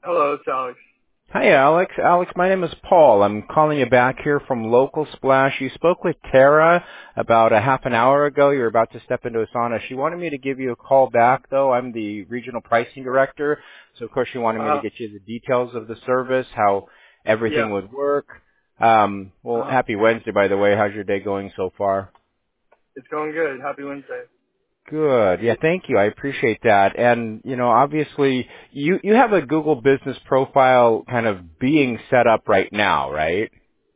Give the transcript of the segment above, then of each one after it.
Hello, it's Alex. Hi, Alex. Alex, my name is Paul. I'm calling you back here from Local Splash. You spoke with Tara about a half an hour ago. You're about to step into a sauna. She wanted me to give you a call back, though. I'm the regional pricing director. So, of course, she wanted me to Uh, get you the details of the service, how yeah. everything would work. Well, Uh, happy Wednesday, by the way. How's your day going so far? it's going good. Happy Wednesday. Good. Yeah, thank you. I appreciate that. And, obviously you have a Google business profile kind of being set up right now, right?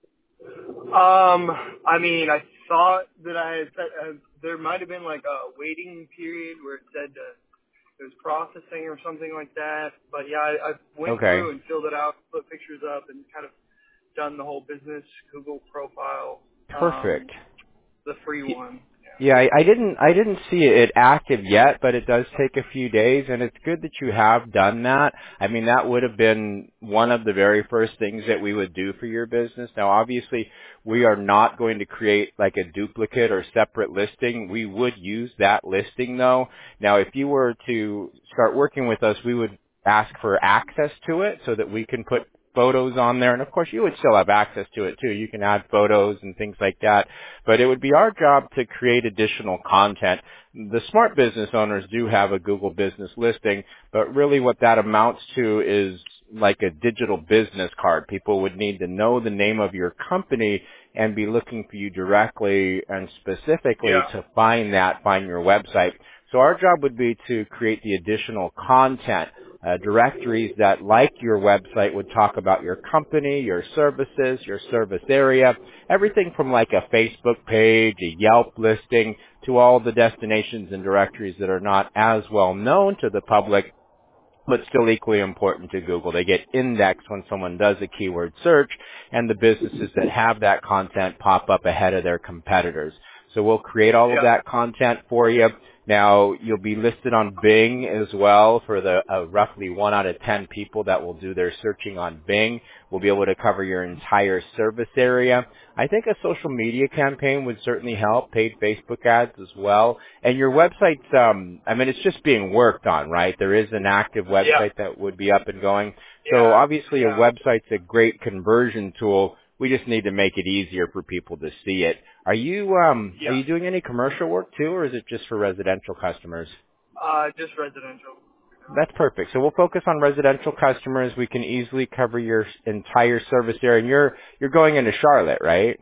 I mean, I thought that I had said, there might have been like a waiting period where it said it was processing or something like that. But yeah, I went Okay. through and filled it out, put pictures up, and kind of done the whole business Google profile, Perfect. the free one. Yeah, I didn't see it active yet, but it does take a few days, and it's good that you have done that. I mean, that would have been one of the very first things that we would do for your business. Now, obviously, we are not going to create like a duplicate or separate listing. We would use that listing though. Now, if you were to start working with us, we would ask for access to it so that we can put photos on there. And of course, you would still have access to it too. You can add photos and things like that. But it would be our job to create additional content. The smart business owners do have a Google business listing, but really what that amounts to is like a digital business card. People would need to know the name of your company and be looking for you directly and specifically Yeah. to find your website. So our job would be to create the additional content, directories that, like your website, would talk about your company, your services, your service area, everything from like a Facebook page, a Yelp listing, to all the destinations and directories that are not as well known to the public, but still equally important to Google. They get indexed when someone does a keyword search, and the businesses that have that content pop up ahead of their competitors. So we'll create all of Yeah. that content for you. Now, you'll be listed on Bing as well for the roughly 1 out of 10 people that will do their searching on Bing. We'll be able to cover your entire service area. I think a social media campaign would certainly help, paid Facebook ads as well. And your website's, it's just being worked on, right? There is an active Yeah. website that would be up and going. So Yeah. obviously a Yeah. website's a great conversion tool. We just need to make it easier for people to see it. Are Yeah. you doing any commercial work too, or is it just for residential customers? Just residential. That's perfect. So we'll focus on residential customers. We can easily cover your entire service area. And you're going into Charlotte, right?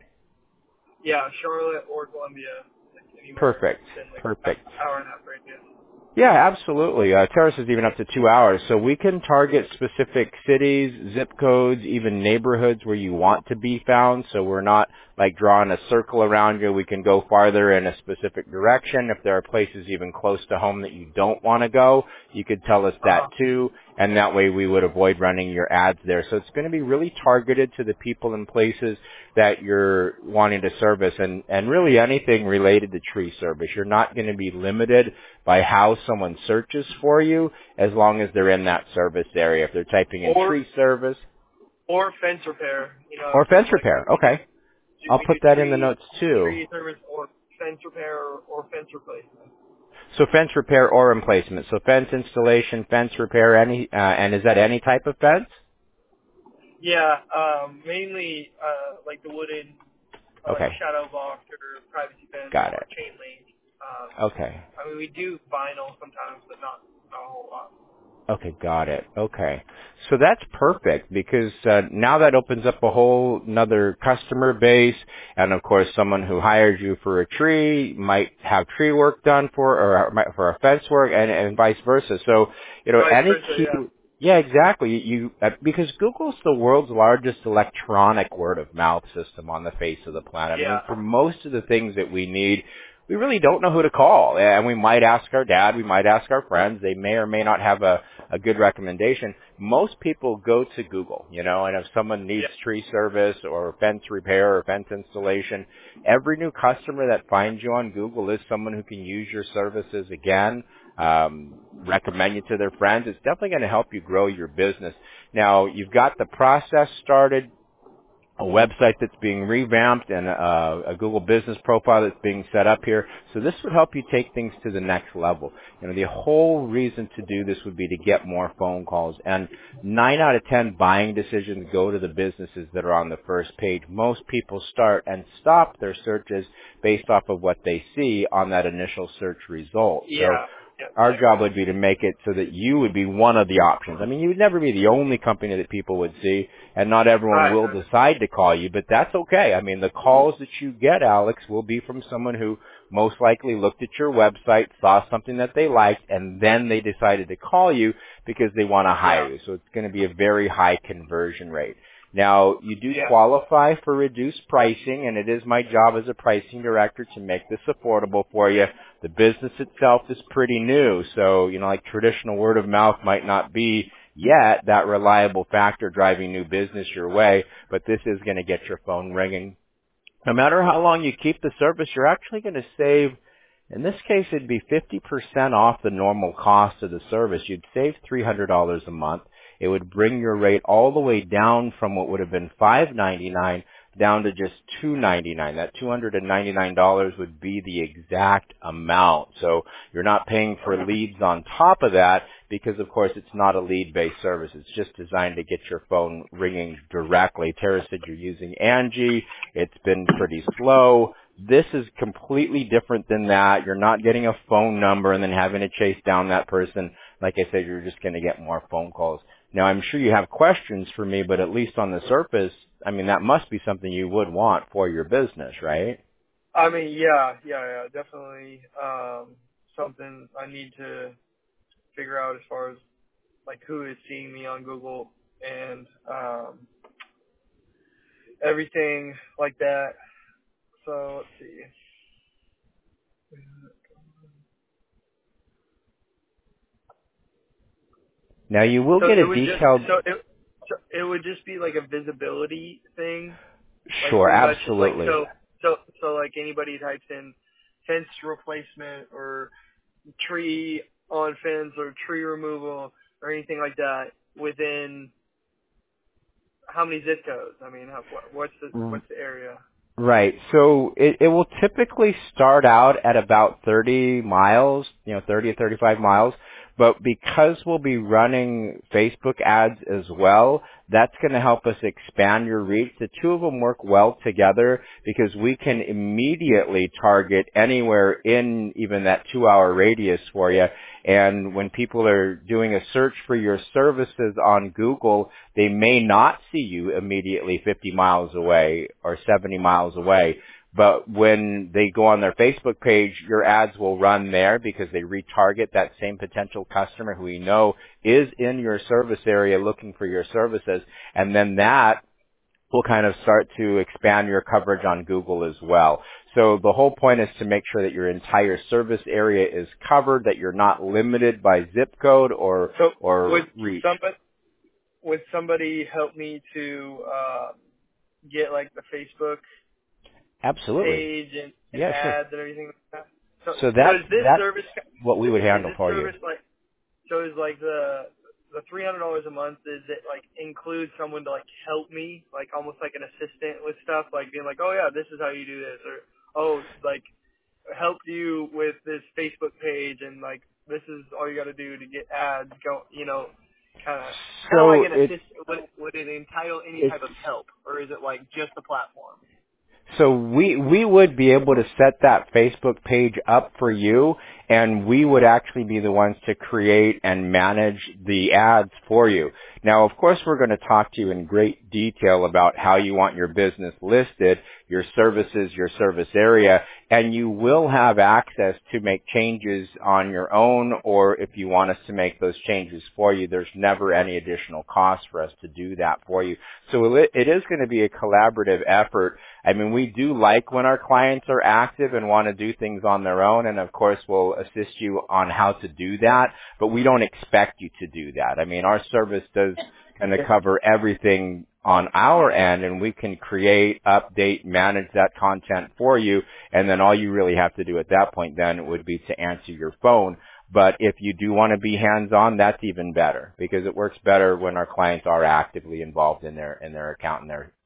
Yeah, Charlotte or Columbia, like anywhere Perfect. within like Perfect. hour and a half radius. Yeah, absolutely. Terrace is even up to 2 hours. So we can target specific cities, zip codes, even neighborhoods where you want to be found. So we're not like drawing a circle around you. We can go farther in a specific direction. If there are places even close to home that you don't want to go, you could tell us that too. And that way we would avoid running your ads there. So it's going to be really targeted to the people and places that you're wanting to service, and really anything related to tree service. You're not going to be limited by how someone searches for you as long as they're in that service area. If they're typing in Or tree service fence repair. You know, or if fence like repair. we do Okay. I'll we put do that in the notes too. tree service or fence repair or fence replacement. So fence repair or replacement. So fence installation, fence repair, and is that any type of fence? Yeah, mainly like the wooden, like Okay. shadow box or privacy fence Got or it. chain link. Okay. I mean, we do vinyl sometimes, but not a whole lot. Okay, got it. Okay. So that's perfect because now that opens up a whole another customer base, and of course someone who hires you for a tree might have tree work done for a fence work and vice versa. So, Vice any versa, key, yeah. yeah, exactly. Because Google's the world's largest electronic word of mouth system on the face of the planet. I Yeah. mean, for most of the things that we need, we really don't know who to call. And we might ask our dad, we might ask our friends. They may or may not have a good recommendation. Most people go to Google, and if someone needs Yeah. tree service or fence repair or fence installation, every new customer that finds you on Google is someone who can use your services again, recommend you to their friends. It's definitely going to help you grow your business. Now, you've got the process started. a website that's being revamped and a Google business profile that's being set up here. So this would help you take things to the next level. You know, the whole reason to do this would be to get more phone calls. And 9 out of 10 buying decisions go to the businesses that are on the first page. Most people start and stop their searches based off of what they see on that initial search result. Yeah. So our job would be to make it so that you would be one of the options. I mean, you would never be the only company that people would see, and not everyone will decide to call you, but that's okay. I mean, the calls that you get, Alex, will be from someone who most likely looked at your website, saw something that they liked, and then they decided to call you because they want to hire you. So it's going to be a very high conversion rate. Now, you do qualify for reduced pricing, and it is my job as a pricing director to make this affordable for you. The business itself is pretty new, so, you know, like traditional word of mouth might not be yet that reliable factor driving new business your way, but this is going to get your phone ringing. No matter how long you keep the service, you're actually going to save, in this case, it'd be 50% off the normal cost of the service. You'd save $300 a month. It would bring your rate all the way down from what would have been $5.99 down to just $2.99. That $299 would be the exact amount. So you're not paying for leads on top of that because, of course, it's not a lead-based service. It's just designed to get your phone ringing directly. Tara said you're using Angie. It's been pretty slow. This is completely different than that. You're not getting a phone number and then having to chase down that person. Like I said, you're just going to get more phone calls. Now, I'm sure you have questions for me, but at least on the surface, I mean, that must be something you would want for your business, right? I mean, yeah, definitely something I need to figure out as far as, like, who is seeing me on Google and everything like that. So, let's see. Now, you will get a detailed... It would just be like a visibility thing? Sure, like, absolutely. So like anybody types in fence replacement or tree on fence or tree removal or anything like that within how many zip codes? I mean, what's the area? Right. So it will typically start out at about 30 miles, 30 to 35 miles. But because we'll be running Facebook ads as well, that's going to help us expand your reach. The two of them work well together because we can immediately target anywhere in even that 2-hour radius for you. And when people are doing a search for your services on Google, they may not see you immediately 50 miles away or 70 miles away. But when they go on their Facebook page, your ads will run there because they retarget that same potential customer who we know is in your service area looking for your services. And then that will kind of start to expand your coverage on Google as well. So the whole point is to make sure that your entire service area is covered, that you're not limited by zip code or reach. Would somebody help me to get like the Facebook Absolutely. page and ads and everything like that? So that's service, what we would handle for you. So is like the $300 a month, is it like include someone to like help me, like almost like an assistant with stuff, like being like, oh yeah, this is how you do this, or oh, like help you with this Facebook page and like this is all you got to do to get ads go, kind of like an assistant. Would it entitle any type of help, or is it like just the platform? So we would be able to set that Facebook page up for you, and we would actually be the ones to create and manage the ads for you. Now, of course, we're going to talk to you in great detail about how you want your business listed, your services, your service area, and you will have access to make changes on your own, or if you want us to make those changes for you, there's never any additional cost for us to do that for you. So it is going to be a collaborative effort. I mean, we do like when our clients are active and want to do things on their own, and of course we'll assist you on how to do that, but we don't expect you to do that. I mean, our service does kind of cover everything on our end, and we can create, update, manage that content for you, and then all you really have to do at that point then would be to answer your phone. But if you do want to be hands-on, that's even better because it works better when our clients are actively involved in their account and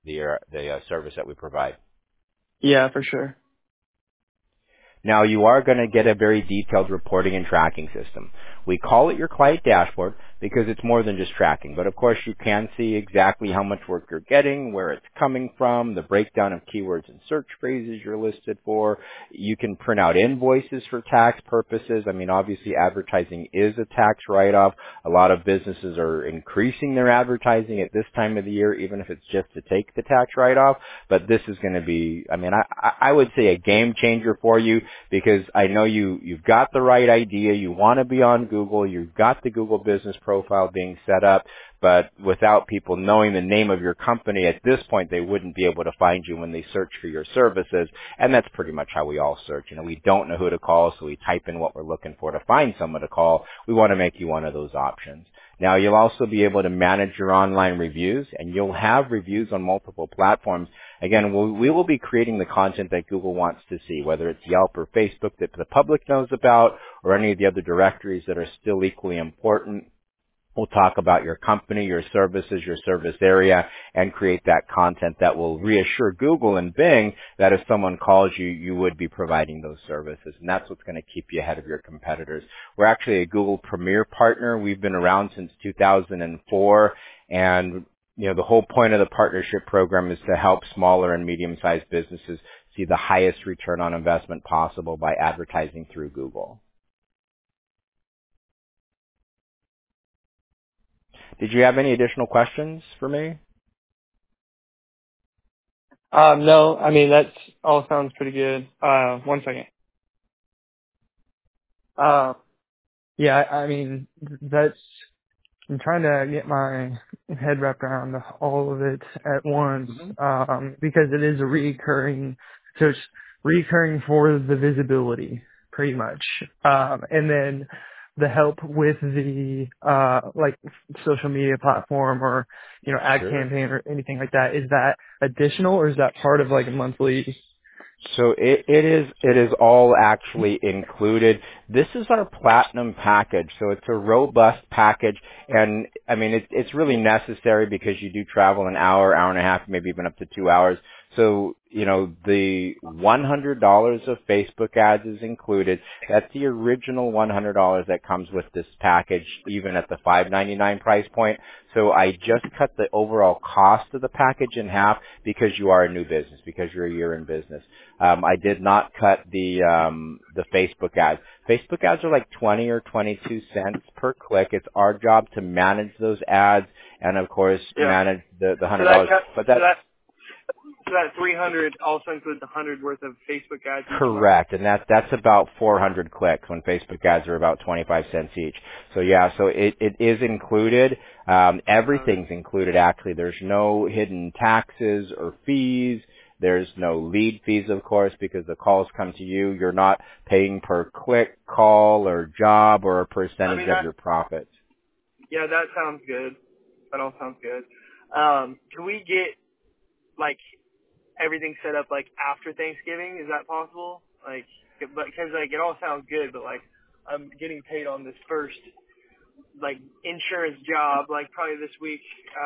the service that we provide. Yeah, for sure. Now, you are going to get a very detailed reporting and tracking system. We call it your client dashboard because it's more than just tracking. But of course, you can see exactly how much work you're getting, where it's coming from, the breakdown of keywords and search phrases you're listed for. You can print out invoices for tax purposes. I mean, obviously, advertising is a tax write-off. A lot of businesses are increasing their advertising at this time of the year, even if it's just to take the tax write-off. But this is going to be, I mean, I would say a game changer for you, because I know you've got the right idea. You want to be on Google. You've got the Google business profile being set up, but without people knowing the name of your company at this point, they wouldn't be able to find you when they search for your services. And that's pretty much how we all search. You know, we don't know who to call, so we type in what we're looking for to find someone to call. We want to make you one of those options. Now, you'll also be able to manage your online reviews, and you'll have reviews on multiple platforms. Again, we will be creating the content that Google wants to see, whether it's Yelp or Facebook that the public knows about, or any of the other directories that are still equally important. We'll talk about your company, your services, your service area, and create that content that will reassure Google and Bing that if someone calls you, you would be providing those services. And that's what's going to keep you ahead of your competitors. We're actually a Google Premier partner. We've been around since 2004. And, you know, the whole point of the partnership program is to help smaller and medium-sized businesses see the highest return on investment possible by advertising through Google. Did you have any additional questions for me? No, I mean, that's all sounds pretty good. One second. Yeah, I mean, that's, I'm trying to get my head wrapped around all of it at once, because it is a recurring, so it's recurring for the visibility, pretty much. And then the help with the, like social media platform or, you know, ad campaign or anything like that. Is that additional or is that part of like a monthly? So it is all actually included. This is our platinum package, so it's a robust package, and I mean it's really necessary because you do travel an hour, hour and a half, maybe even up to 2 hours. So, you know, the $100 of Facebook ads is included. That's the original $100 that comes with this package, even at the $5.99 price point. So I just cut the overall cost of the package in half because you are a new business, because you're a year in business. I did not cut the Facebook ads. Facebook ads are like 20 or 22 cents per click. It's our job to manage those ads and, of course, manage the $100. So that 300 also includes 100 worth of Facebook ads. Correct, and that's about 400 clicks when Facebook ads are about 25 cents each. So yeah, so it is included. Everything's included actually. There's no hidden taxes or fees. There's no lead fees, of course, because the calls come to you. You're not paying per click, call, or job, or a percentage of your profits. Yeah, that sounds good. That all sounds good. Can we get, like, everything set up, like, after Thanksgiving? Is that possible? Like, because, like, it all sounds good, but, like, I'm getting paid on this first, like, insurance job, like, probably this week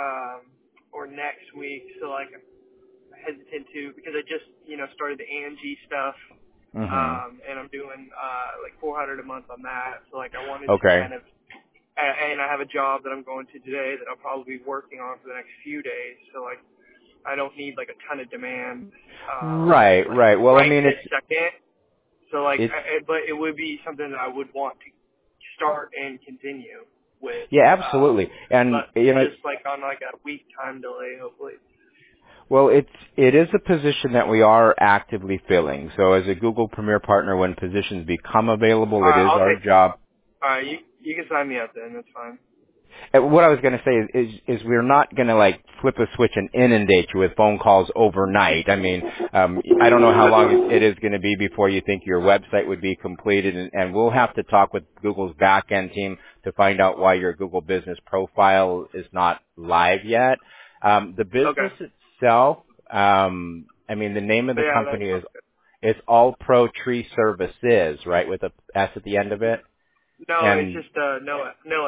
or next week. So, like, I'm hesitant to, because I just, you know, started the Angie stuff, and I'm doing, like, $400 a month on that. So, like, I wanted to kind of, and I have a job that I'm going to today that I'll probably be working on for the next few days. So, like, I don't need like a ton of demand. Right. Well, I mean, it's second. So like, but it would be something that I would want to start and continue with. Yeah, absolutely. And you know, just like on like a week time delay, hopefully. Well, it is a position that we are actively filling. So as a Google Premier partner, when positions become available, it is our job. All right, you can sign me up then. That's fine. What I was going to say is we're not going to like flip a switch and inundate you with phone calls overnight. I mean, I don't know how long it is going to be before you think your website would be completed, and we'll have to talk with Google's back-end team to find out why your Google business profile is not live yet. The business itself, I mean, the name of the company is it's All Pro Tree Services, right, with a S at the end of it? No, it's just no S.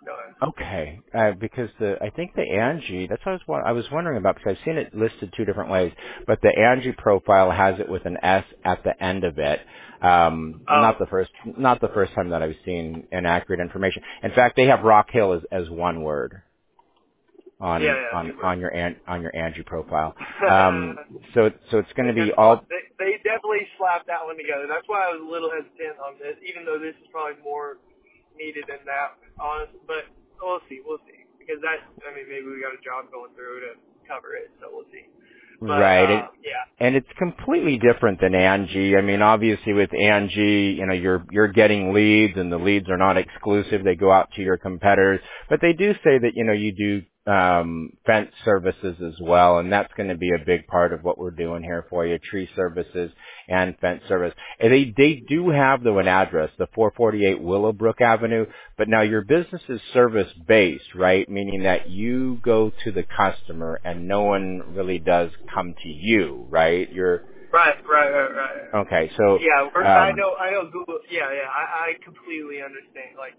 Go ahead. Okay, because I think the Angie, that's what I was wondering about, because I've seen it listed two different ways, but the Angie profile has it with an S at the end of it. Oh, Not the first time that I've seen inaccurate information. In fact, they have Rock Hill as one word yeah, on yeah, on super. on your on your Angie profile. So it's going to They be just all they definitely slapped that one together. That's why I was a little hesitant on this, even though this is probably more needed than that, honest. But we'll see, because maybe we got a job going through to cover it, so we'll see. But right. yeah, And it's completely different than Angie. I mean, obviously with Angie, you're getting leads, and the leads are not exclusive. They go out to your competitors, but they do say that, you do fence services as well, and that's going to be a big part of what we're doing here for you, tree services and fence service. And they do have, though, an address, the 448 Willowbrook Avenue, but now your business is service-based, right? Meaning that you go to the customer and no one really does come to you, right? right. Okay, so, Yeah, I know Google. Yeah, I completely understand. Like,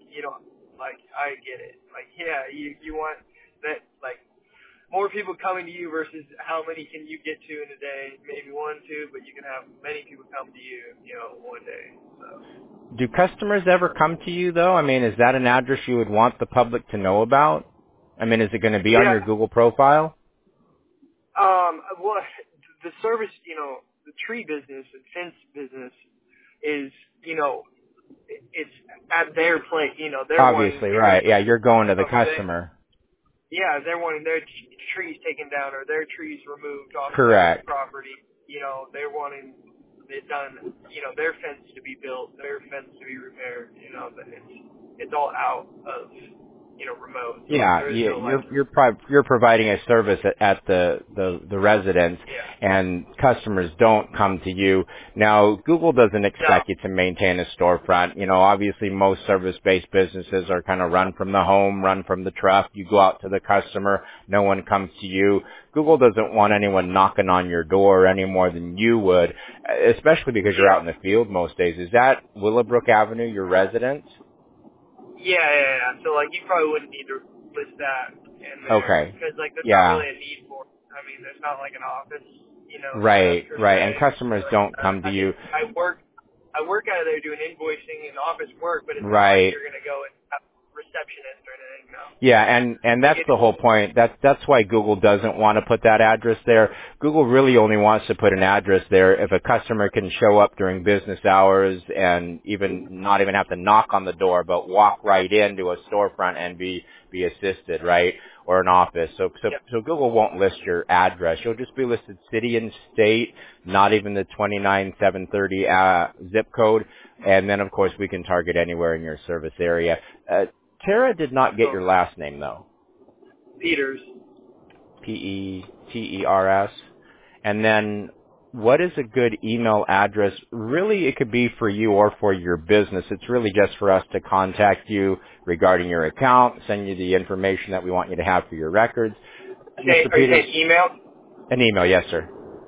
I get it. Like, yeah, you want that, like, more people coming to you versus how many can you get to in a day? Maybe one, two, but you can have many people come to you, one day. So. do customers ever come to you, though? I mean, is that an address you would want the public to know about? I mean, is it going to be on your Yeah. Google profile? Well, the service, the tree business and fence business is, it's at their place. They're wanting Obviously, areas right. Yeah, you're going to the of their, customer. yeah, they're wanting their trees taken down or their trees removed off of their Correct. property. They're wanting it done. Their fence to be built, their fence to be repaired. But it's all out of remote. So Yeah, there is no like, you're providing a service at the residence, yeah, and customers don't come to you. Now, Google doesn't no, expect you to maintain a storefront. Obviously most service-based businesses are kind of run from the home, run from the truck. You go out to the customer, no one comes to you. Google doesn't want anyone knocking on your door any more than you would, especially because you're out yeah. in the field most days. Is that Willowbrook Avenue your residence? Yeah. So like, you probably wouldn't need to list that in there Okay. because like, there's not Yeah. really a need for it. There's not like an office, Right, per right. And se. customers don't come to you. I work out of there doing invoicing and office work, but it's not like Right. you're gonna go and have a receptionist or anything. No. Yeah, and Like that's it. the whole point. That's why Google doesn't want to put that address there. Google really only wants to put an address there if a customer can show up during business hours and not even have to knock on the door, but walk right into a storefront and be assisted, right? Or an office. Yep. So Google won't list your address. You'll just be listed city and state, not even the 29730 zip code. And then of course we can target anywhere in your service area. Tara did not get So your last name though. Peters. Peters. And then what is a good email address? Really, it could be for you or for your business. It's really just for us to contact you regarding your account, send you the information that we want you to have for your records. Mr. Are you Peters, saying email? an email, yes, sir.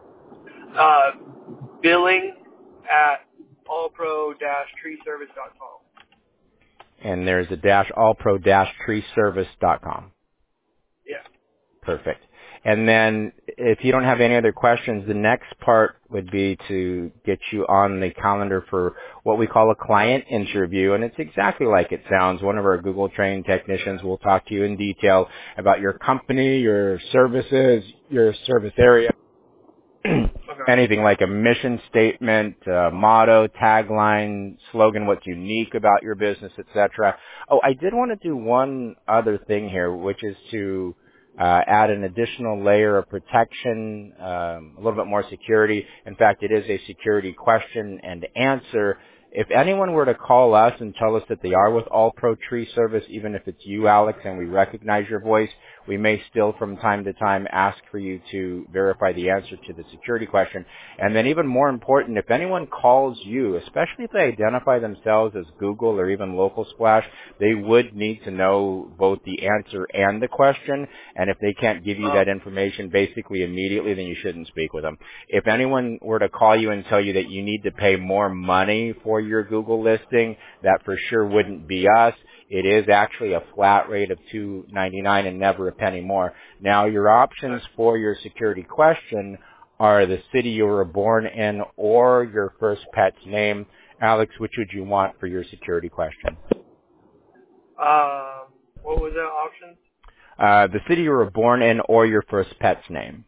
Billing at allpro-treeservice.com. And there's a dash allpro-treeservice.com. Yeah. Perfect. And then if you don't have any other questions, the next part would be to get you on the calendar for what we call a client interview. And it's exactly like it sounds. One of our Google trained technicians will talk to you in detail about your company, your services, your service area, Okay. anything like a mission statement, motto, tagline, slogan, what's unique about your business, etc. Oh, I did want to do one other thing here, which is to add an additional layer of protection, a little bit more security. In fact, it is a security question and answer. If anyone were to call us and tell us that they are with All Pro Tree Service, even if it's you, Alex, and we recognize your voice, we may still from time to time ask for you to verify the answer to the security question. And then even more important, if anyone calls you, especially if they identify themselves as Google or even Local Splash, they would need to know both the answer and the question. And if they can't give you that information basically immediately, then you shouldn't speak with them. If anyone were to call you and tell you that you need to pay more money for your Google listing, that for sure wouldn't be us. it is actually a flat rate of $2.99 and never a penny more. Now, your options for your security question are the city you were born in or your first pet's name. Alex, which would you want for your security question? What was that option? The city you were born in or your first pet's name.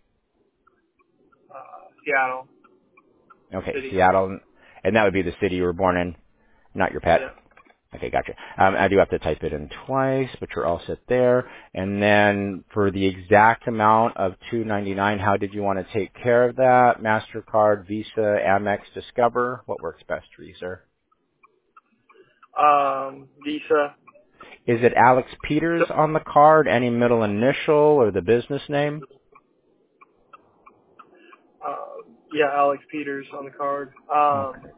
Seattle. Okay, City. Seattle, and that would be the city you were born in, not your pet. Yeah. Okay, gotcha. I do have to type it in twice, but you're all set there. And then for the exact amount of $2.99, how did you want to take care of that? MasterCard, Visa, Amex, Discover? What works best for you, sir? Visa. Is it Alex Peters on the card? Any middle initial or the business name? Yeah, Alex Peters on the card. Okay.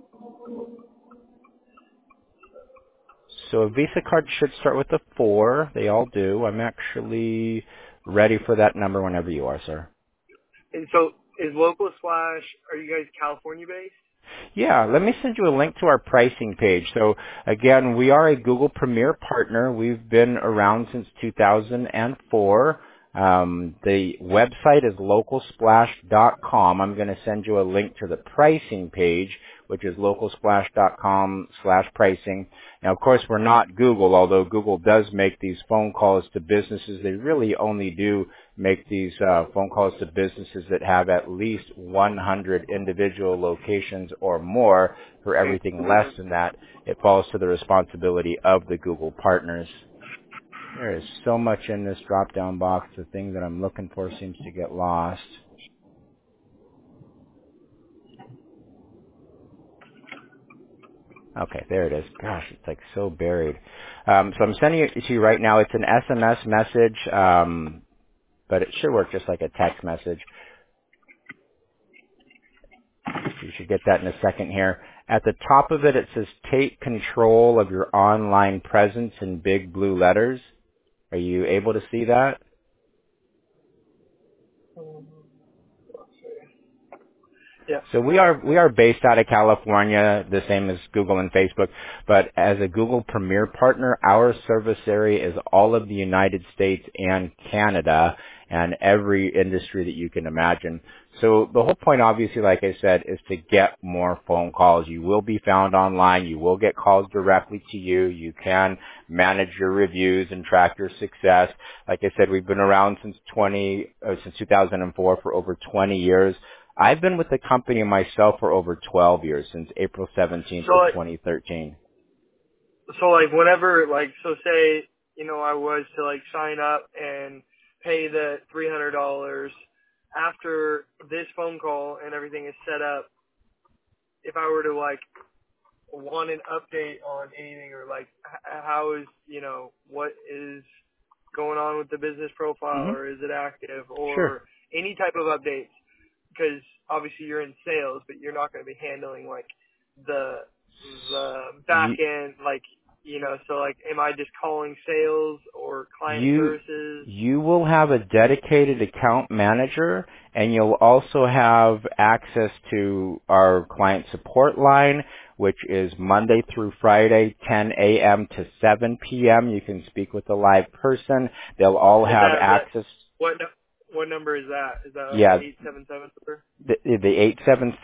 So a Visa card should start with a 4. They all do. I'm actually ready for that number whenever you are, sir. And so is Local Splash, are you guys California based? Yeah, let me send you a link to our pricing page. So again, we are a Google Premier partner. We've been around since 2004. The website is localsplash.com. I'm going to send you a link to the pricing page, which is localsplash.com/pricing. Now, of course, we're not Google, although Google does make these phone calls to businesses. They really only do make these phone calls to businesses that have at least 100 individual locations or more. For everything less than that, it falls to the responsibility of the Google partners. There is so much in this drop-down box. The thing that I'm looking for seems to get lost. Okay, there it is. Gosh, it's like so buried. So I'm sending it to you right now. It's an SMS message, but it should work just like a text message. You should get that in a second here. At the top of it, it says take control of your online presence in big blue letters. Are you able to see that? Yeah. So we are based out of California, the same as Google and Facebook, but as a Google Premier partner, our service area is all of the United States and Canada and every industry that you can imagine. So the whole point, obviously, like I said, is to get more phone calls. You will be found online. You will get calls directly to you. You can manage your reviews and track your success. Like I said, we've been around since 2004 for over 20 years. I've been with the company myself for over 12 years, since April 17th So of like, 2013. so like whenever, like, so say, you know, I was to like sign up and pay the $300 after this phone call and everything is set up, if I were to like want an update on anything or like how is, you know, what is going on with the business profile Mm-hmm. or is it active Sure. or any type of updates, because obviously you're in sales, but you're not going to be handling like the back end, like, you know, so like, am I just calling sales or client services? You will have a dedicated account manager, and you'll also have access to our client support line, which is Monday through Friday, 10 a.m. to 7 p.m. You can speak with a live person. They'll all Is have that access. what number is that? Is that like Yeah, the 877 number? the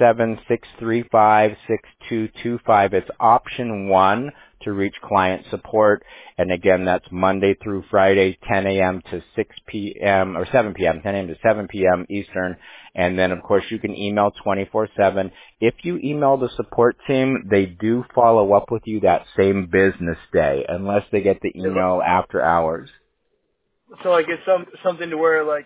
877-635-6225. It's option 1 to reach client support. And again, that's Monday through Friday, 10 a.m. to 6 p.m. or 7 p.m., 10 a.m. to 7 p.m. Eastern. And then, of course, you can email 24/7. If you email the support team, they do follow up with you that same business day, unless they get the email after hours. So like it's something to where like,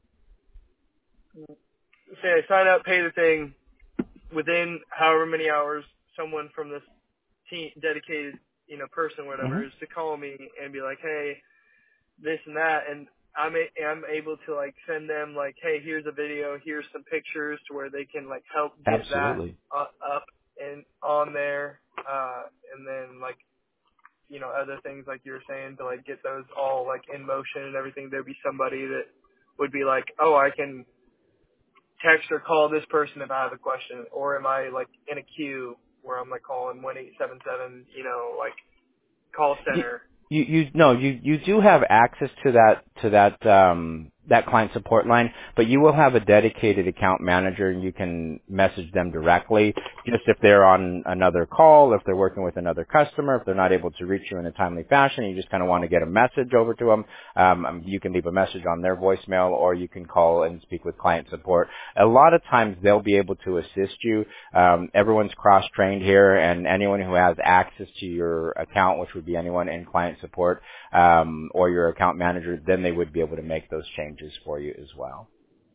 say I sign up, pay the thing, within however many hours, someone from this team, dedicated, you know, person, Mm-hmm. whatever, is to call me and be like, hey, this and that, and I'm able to like send them like, hey, here's a video, here's some pictures to where they can like help get that Absolutely. up and on there, and then like, you know, other things like you were saying to like get those all like in motion and everything. There'd be somebody that would be like, oh, I can text or call this person if I have a question, or am I like in a queue where I'm like calling 1877, you know, like call You, center. you do have access to that client support line, but you will have a dedicated account manager and you can message them directly. Just if they're on another call, if they're working with another customer, if they're not able to reach you in a timely fashion, you just kind of want to get a message over to them. You can leave a message on their voicemail or you can call and speak with client support. A lot of times they'll be able to assist you. Everyone's cross-trained here and anyone who has access to your account, which would be anyone in client support, or your account manager, then they would be able to make those changes for you as well.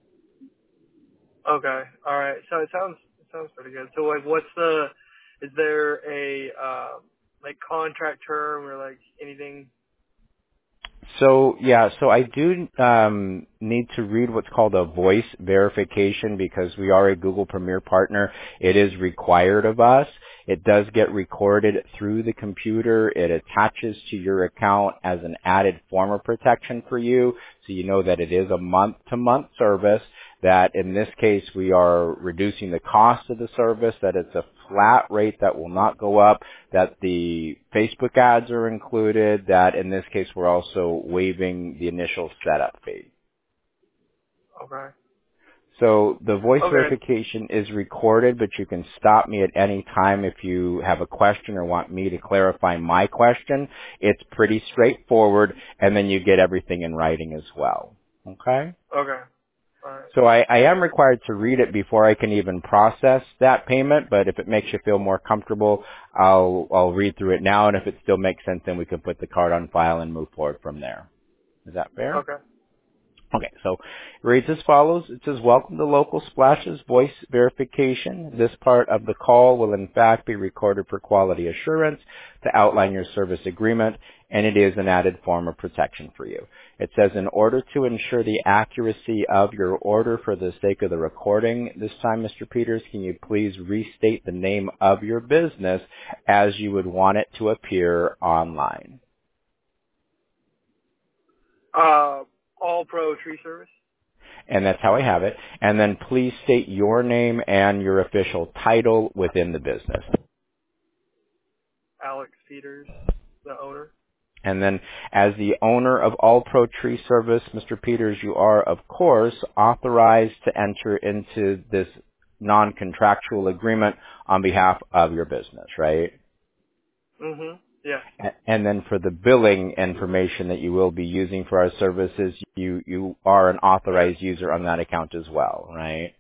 Okay. All right. So it sounds pretty good. So like, is there a like contract term or like anything? So I do need to read what's called a voice verification because we are a Google Premier partner. It is required of us. It does get recorded through the computer. It attaches to your account as an added form of protection for you, so you know that it is a month-to-month service, that in this case we are reducing the cost of the service, that it's a flat rate that will not go up, that the Facebook ads are included, that in this case we're also waiving the initial setup fee. Okay. So the voice Okay. verification is recorded, but you can stop me at any time if you have a question or want me to clarify my question. It's pretty straightforward, and then you get everything in writing as well. Okay? Okay. All right. So I am required to read it before I can even process that payment, but if it makes you feel more comfortable, I'll read through it now, and if it still makes sense, then we can put the card on file and move forward from there. Is that fair? Okay. Okay, so it reads as follows. It says, welcome to Local Splash's voice verification. This part of the call will in fact be recorded for quality assurance to outline your service agreement, and it is an added form of protection for you. It says, in order to ensure the accuracy of your order for the sake of the recording, this time, Mr. Peters, can you please restate the name of your business as you would want it to appear online? All Pro Tree Service. And that's how I have it. And then please state your name and your official title within the business. Alex Peters, the owner. And then as the owner of All Pro Tree Service, Mr. Peters, you are, of course, authorized to enter into this non-contractual agreement on behalf of your business, right? Mm-hmm. Yeah. And then for the billing information that you will be using for our services, you are an authorized user on that account as well, right?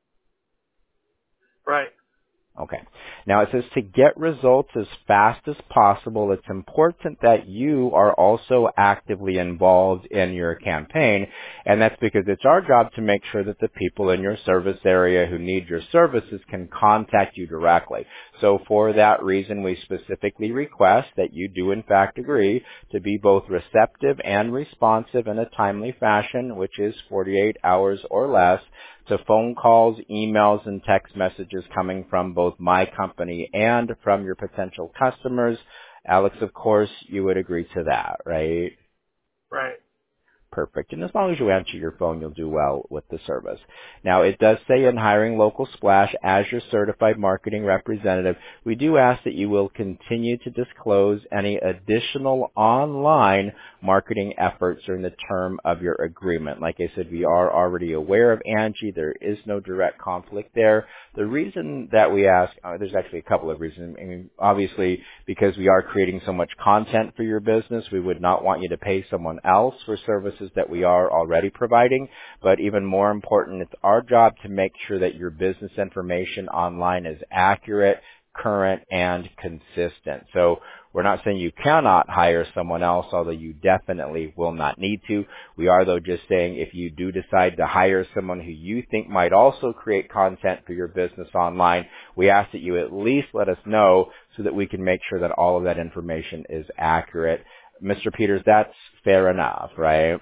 Right. Okay. Now it says to get results as fast as possible, it's important that you are also actively involved in your campaign, and that's because it's our job to make sure that the people in your service area who need your services can contact you directly. So for that reason, we specifically request that you do in fact agree to be both receptive and responsive in a timely fashion, which is 48 hours or less, to phone calls, emails, and text messages coming from both my company and from your potential customers. Alex, of course, you would agree to that, right? Right. Perfect. And as long as you answer your phone, you'll do well with the service. Now, it does say in hiring Local Splash as your certified marketing representative, we do ask that you will continue to disclose any additional online marketing efforts during the term of your agreement. Like I said, we are already aware of Angie. There is no direct conflict there. The reason that we ask, there's actually a couple of reasons. I mean, obviously, because we are creating so much content for your business, we would not want you to pay someone else for services that we are already providing. But even more important, it's our job to make sure that your business information online is accurate, current, and consistent. So we're not saying you cannot hire someone else, although you definitely will not need to. We are, though, just saying if you do decide to hire someone who you think might also create content for your business online, we ask that you at least let us know so that we can make sure that all of that information is accurate. Mr. Peters, that's fair enough, right?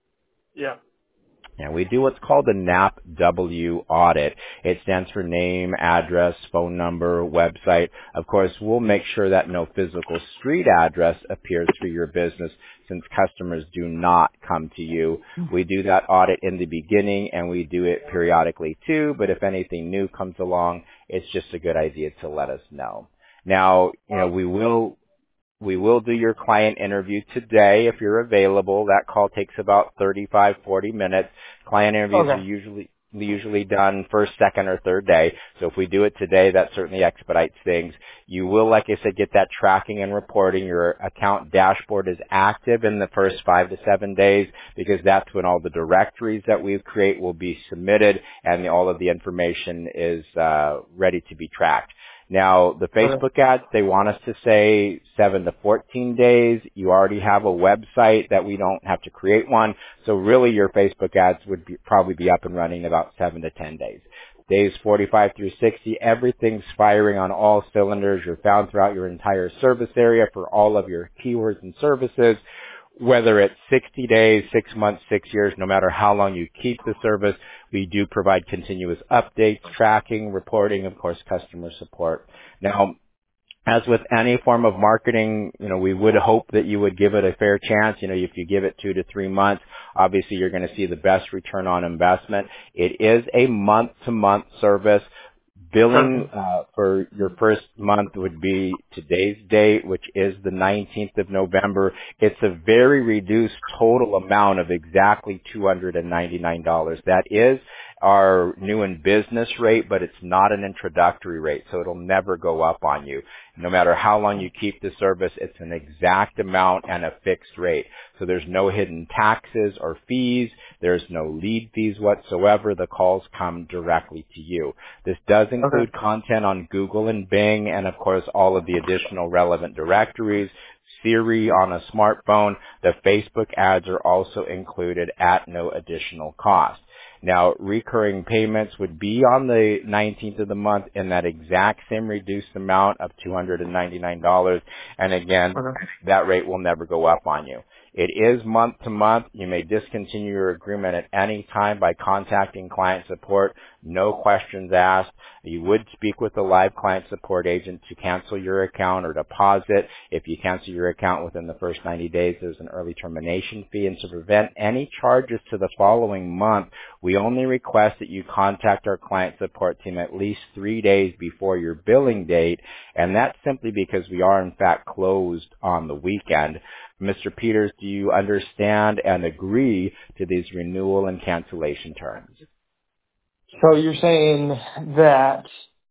Yeah. And we do what's called the NAPW audit. It stands for name, address, phone number, website. Of course, we'll make sure that no physical street address appears for your business since customers do not come to you. We do that audit in the beginning and we do it periodically too, but if anything new comes along, it's just a good idea to let us know. Now, we will We will do your client interview today if you're available. That call takes about 35, 40 minutes. Client interviews are Okay. usually done first, second, or third day. So if we do it today, that certainly expedites things. You will, like I said, get that tracking and reporting. Your account dashboard is active in the first 5 to 7 days because that's when all the directories that we create will be submitted and all of the information is ready to be tracked. Now, the Okay. Facebook ads, they want us to say 7 to 14 days. You already have a website that we don't have to create one. So really your Facebook ads would probably be up and running in about 7 to 10 days. Days 45 through 60, everything's firing on all cylinders. You're found throughout your entire service area for all of your keywords and services. Whether it's 60 days, 6 months, 6 years, no matter how long you keep the service, we do provide continuous updates, tracking, reporting, of course, customer support. Now, as with any form of marketing, we would hope that you would give it a fair chance. If you give it 2 to 3 months, obviously you're going to see the best return on investment. It is a month-to-month service. Billing for your first month would be today's date, which is the 19th of November. It's a very reduced total amount of exactly $299. That is our new in business rate, but it's not an introductory rate, so it'll never go up on you. No matter how long you keep the service, it's an exact amount and a fixed rate. So there's no hidden taxes or fees. There's no lead fees whatsoever. The calls come directly to you. This does Okay. include content on Google and Bing and, of course, all of the additional relevant directories. Siri on a smartphone. The Facebook ads are also included at no additional cost. Now, recurring payments would be on the 19th of the month in that exact same reduced amount of $299. And again, Okay. that rate will never go up on you. It is month to month. You may discontinue your agreement at any time by contacting client support. No questions asked. You would speak with a live client support agent to cancel your account or deposit. If you cancel your account within the first 90 days, there's an early termination fee. And to prevent any charges to the following month, we only request that you contact our client support team at least 3 days before your billing date. And that's simply because we are in fact closed on the weekend. Mr. Peters, do you understand and agree to these renewal and cancellation terms? So you're saying that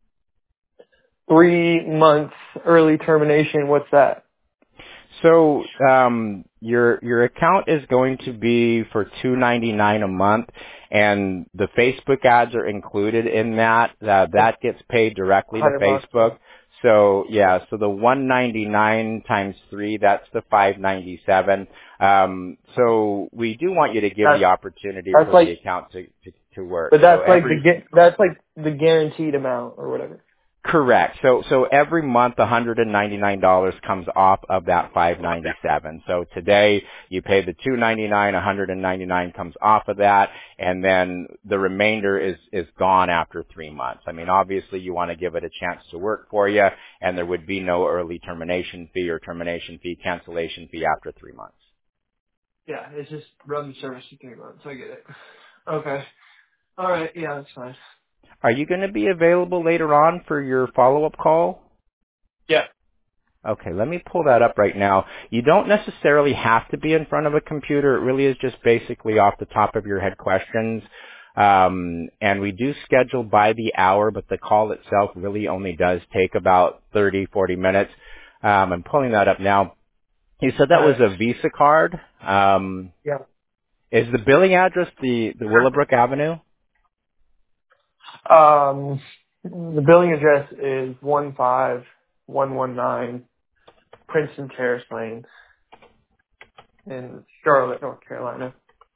3 months early termination, what's that? So your account is going to be for $299 a month, and the Facebook ads are included in that. That gets paid directly to $100. Facebook. So yeah, so the $199 times 3, that's the $597. So we do want you to give That's the opportunity that's for the like, account to work. but So that's like the guaranteed amount or whatever. correct. So every month, $199 comes off of that $597. So today you pay the $299, $199 comes off of that, and then the remainder is gone after 3 months. I mean, obviously you want to give it a chance to work for you, and there would be no early termination fee or termination fee, cancellation fee after 3 months. Yeah, it's just run the service for 3 months. I get it. Okay. All right. Yeah, that's fine. Are you going to be available later on for your follow-up call? Yeah. Okay, let me pull that up right now. You don't necessarily have to be in front of a computer. It really is just basically off the top of your head questions. And we do schedule by the hour, but the call itself really only does take about 30, 40 minutes. I'm pulling that up now. You said that All was right. a Visa card. Yeah. Is the billing address the Willowbrook Avenue? The billing address is 15119 Princeton Terrace Lane in Charlotte, North Carolina.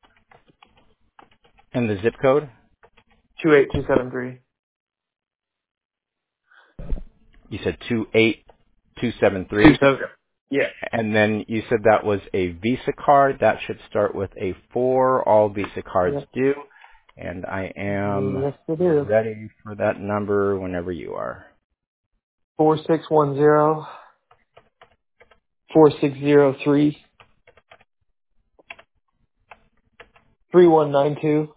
And the zip code? 28273. You said 28273. 27. Yeah. And then you said that was a Visa card. That should start with a 4. All Visa cards Yep. do. And I am Yes, they do. ready for that number whenever you are. 4610 4603 3192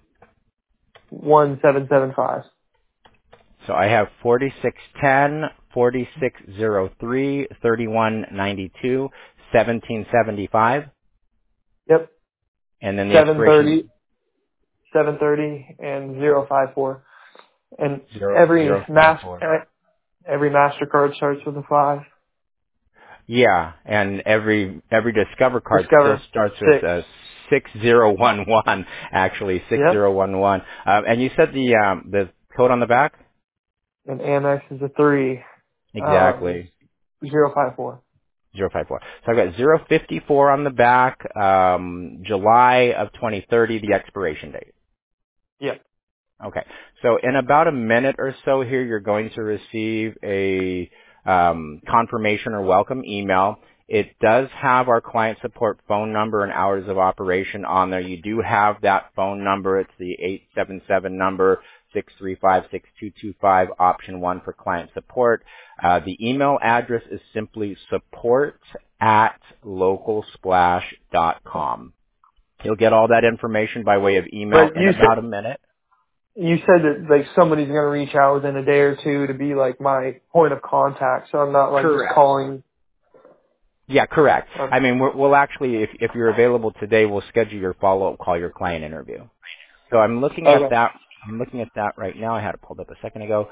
1775. So I have 4610 4603 3192 1775, Yep. and then the Seven expiration thirty, 7:30, and 054. And zero every zero five four. every Mastercard starts with a 5. Yeah, and every Discover card still Discover starts with 6. 6011. Actually, Yep. 6011. And you said the code on the back? And Amex is a 3. Exactly. 054. 054. So I've got 054 on the back, July of 2030, the expiration date. Yep. Okay. So in about a minute or so here, you're going to receive a confirmation or welcome email. It does have our client support phone number and hours of operation on there. You do have that phone number. It's the 877 number, 635-6225, option 1 for client support. The email address is simply support@localsplash.com. You'll get all that information by way of email But in about a minute. you said that like somebody's gonna reach out within a day or two to be like my point of contact, so I'm not like just Correct. calling. Yeah, correct. Okay. I mean, we'll actually, if you're available today, we'll schedule your follow-up call, your client interview. So I'm looking at Okay. that. I'm looking at that right now. I had it pulled up a second ago.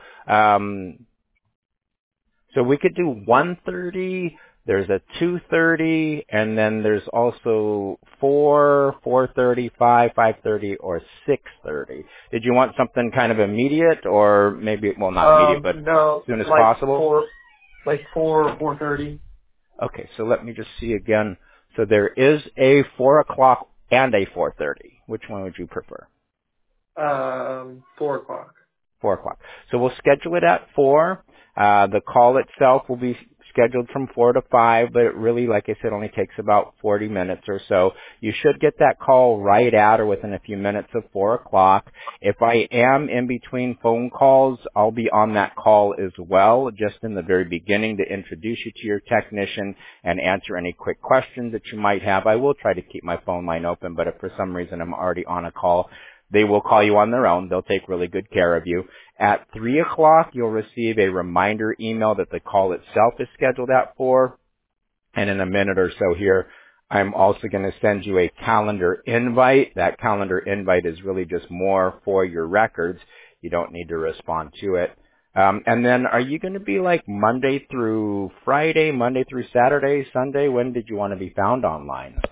So we could do 1:30. There's a 2:30, and then there's also 4, 4:30, 5, 5:30, or 6:30. Did you want something kind of immediate, or maybe, well, not immediate, but No, as soon as like possible? 4:30. Okay, so let me just see again. So there is a 4 o'clock and a 4:30. Which one would you prefer? 4 o'clock. 4 o'clock. So we'll schedule it at 4. The call itself will be scheduled from 4 to 5, but it really, like I said, only takes about 40 minutes or so. You should get that call right at or within a few minutes of 4 o'clock. If I am in between phone calls, I'll be on that call as well, just in the very beginning to introduce you to your technician and answer any quick questions that you might have. I will try to keep my phone line open, but if for some reason I'm already on a call, they will call you on their own. They'll take really good care of you. At 3 o'clock, you'll receive a reminder email that the call itself is scheduled at 4. And in a minute or so here, I'm also going to send you a calendar invite. That calendar invite is really just more for your records. You don't need to respond to it. And then are you going to be like Monday through Friday, Monday through Saturday, Sunday? When did you want to be found online?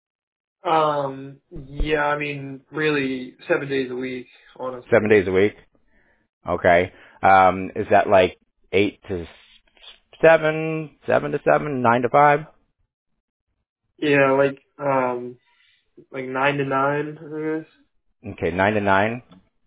Yeah, I mean, really 7 days a week, 7 honestly. days a week? Okay. Is that like 8 to 7, 7 to 7, 9 to 5? Yeah, like 9 to 9, I guess. Okay, 9 to 9,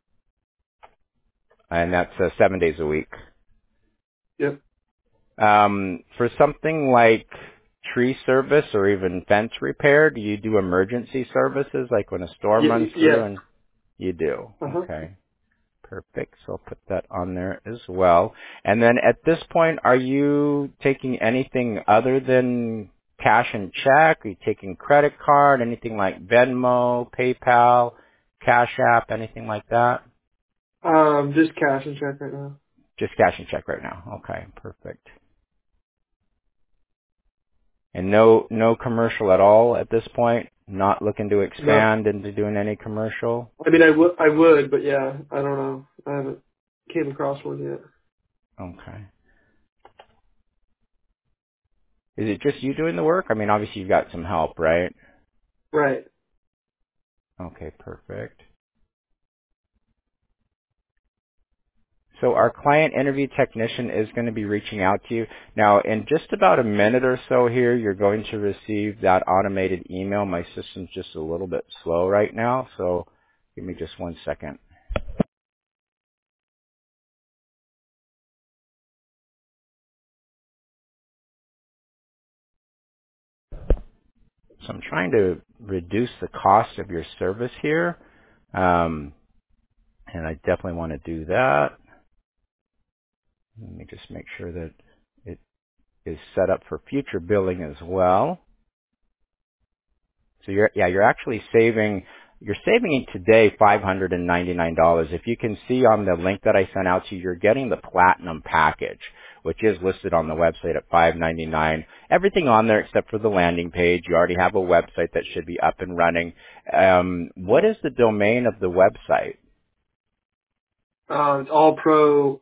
and that's 7 days a week. Yep. For something like tree service or even fence repair, do you do emergency services like when a storm Yeah, runs through yes. and you do? Uh-huh. Okay. Perfect. So I'll put that on there as well. And then at this point, are you taking anything other than cash and check? Are you taking credit card, anything like Venmo, PayPal, Cash App, anything like that? Just cash and check right now. Just cash and check right now. Okay, perfect. And no commercial at all at this point? Not looking to No. expand into doing any commercial? I mean, I would, but yeah, I don't know. I haven't came across one yet. Okay. Is it just you doing the work? I mean, obviously you've got some help, right? Right. Okay, perfect. So our client interview technician is going to be reaching out to you. Now, in just about a minute or so here, you're going to receive that automated email. My system's just a little bit slow right now, so give me just 1 second. So I'm trying to reduce the cost of your service here, and I definitely want to do that. Let me just make sure that it is set up for future billing as well. So you're actually saving You're saving today $599. If you can see on the link that I sent out to you, you're getting the Platinum package, which is listed on the website at $599. Everything on there except for the landing page. You already have a website that should be up and running. What is the domain of the website? It's allpro,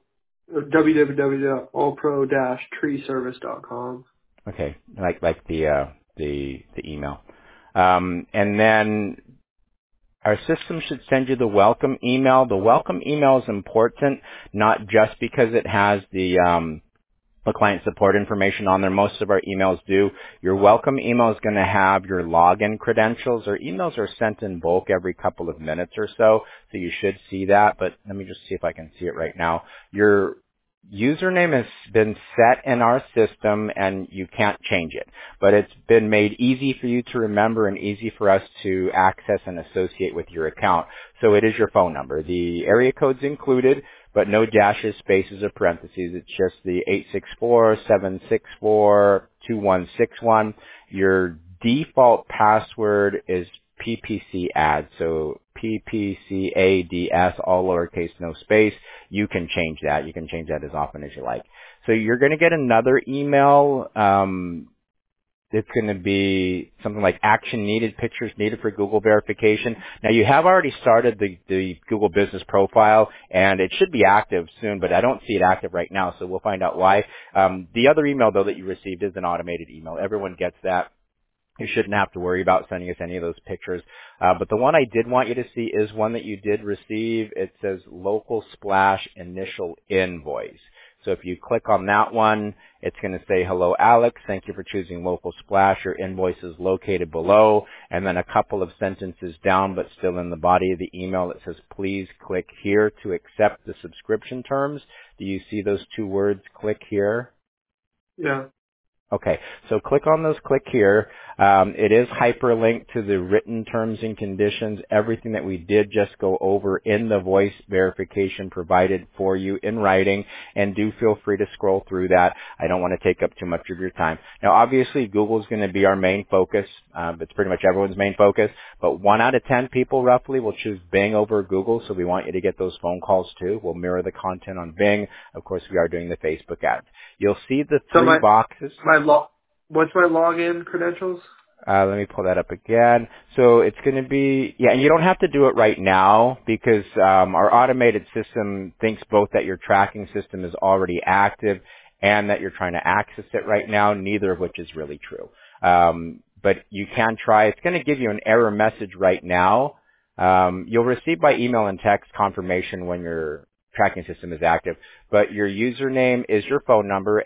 www.allpro-treeservice.com. Okay, like the email. And then our system should send you the welcome email. The welcome email is important, not just because it has the client support information on there. Most of our emails do. Your welcome email is going to have your login credentials. Our emails are sent in bulk every couple of minutes or so, so you should see that. But let me just see if I can see it right now. Your username has been set in our system and you can't change it, but it's been made easy for you to remember and easy for us to access and associate with your account. So it is your phone number. The area code's included, but no dashes, spaces, or parentheses. It's just the 864-764-2161. Your default password is PPC ads, so PPCADS, all lowercase, no space. You can change that. You can change that as often as you like. So you're going to get another email. It's going to be something like action needed, pictures needed for Google verification. Now you have already started the Google business profile and it should be active soon, but I don't see it active right now, so we'll find out why. The other email though that you received is an automated email. Everyone gets that. You shouldn't have to worry about sending us any of those pictures. But the one I did want you to see is one that you did receive. It says Local Splash Initial Invoice. So if you click on that one, it's going to say, hello, Alex. Thank you for choosing Local Splash. Your invoice is located below. And then a couple of sentences down, but still in the body of the email, it says, please click here to accept the subscription terms. Do you see those two words, click here? Yeah. Okay, so click on those, click here. It is hyperlinked to the written terms and conditions, everything that we did just go over in the voice verification provided for you in writing, and do feel free to scroll through that. I don't want to take up too much of your time. Now, obviously, Google is going to be our main focus. It's pretty much everyone's main focus, but 1 out of 10 people roughly will choose Bing over Google, so we want you to get those phone calls too. We'll mirror the content on Bing. Of course, we are doing the Facebook ads. You'll see the three boxes. What's my login credentials? Let me pull that up again. So it's going to be, and you don't have to do it right now because our automated system thinks both that your tracking system is already active and that you're trying to access it right now, neither of which is really true. But you can try. It's going to give you an error message right now. You'll receive by email and text confirmation when your tracking system is active, but your username is your phone number,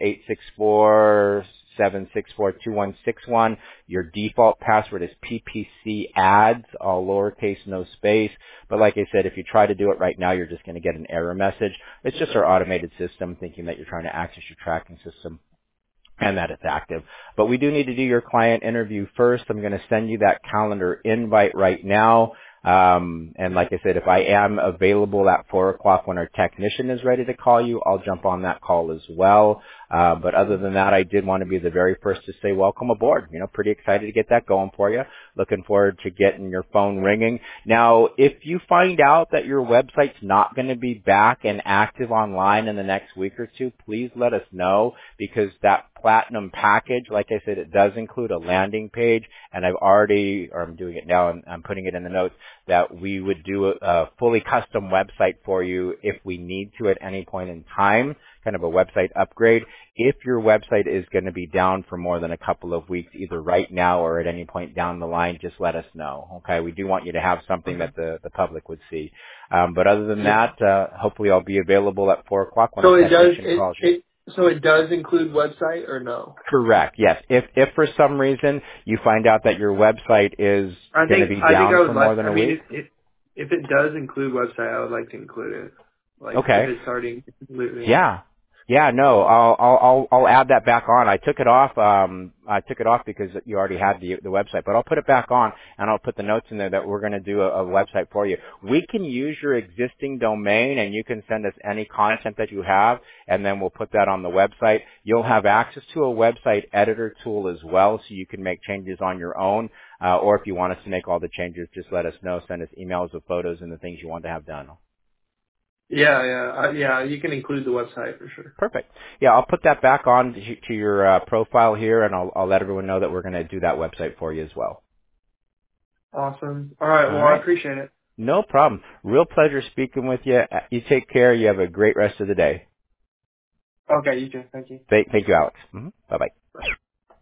864-764-2161. Your default password is PPC ads, all lowercase, no space. But like I said, if you try to do it right now, you're just going to get an error message. It's just our automated system thinking that you're trying to access your tracking system and that it's active. But we do need to do your client interview first. I'm going to send you that calendar invite right now. And like I said, if I am available at 4 o'clock when our technician is ready to call you, I'll jump on that call as well. But other than that, I did want to be the very first to say welcome aboard. Pretty excited to get that going for you. Looking forward to getting your phone ringing. Now, if you find out that your website's not going to be back and active online in the next week or two, please let us know, because that Platinum package, like I said, it does include a landing page, and I'm doing it now and I'm putting it in the notes, that we would do a fully custom website for you if we need to at any point in time, kind of a website upgrade. If your website is going to be down for more than a couple of weeks, either right now or at any point down the line, just let us know. Okay, we do want you to have something that the public would see. But other than that, hopefully I'll be available at 4 o'clock when the technician calls you. So it does include website or no? Correct. Yes. If for some reason you find out that your website is going to be down for more than a week. If it does include website, I would like to include it. Okay. If it's already included. Yeah. Yeah, no, I'll add that back on. I took it off because you already had the website, but I'll put it back on and I'll put the notes in there that we're going to do a website for you. We can use your existing domain and you can send us any content that you have, and then we'll put that on the website. You'll have access to a website editor tool as well, so you can make changes on your own. Or if you want us to make all the changes, just let us know. Send us emails with photos and the things you want to have done. Yeah. You can include the website for sure. Perfect. Yeah, I'll put that back on to your profile here, and I'll let everyone know that we're going to do that website for you as well. Awesome. All right. All Well, I right. appreciate it. No problem. Real pleasure speaking with you. You take care. You have a great rest of the day. Okay. You too. Thank you. Thank you, Alex. Bye-bye.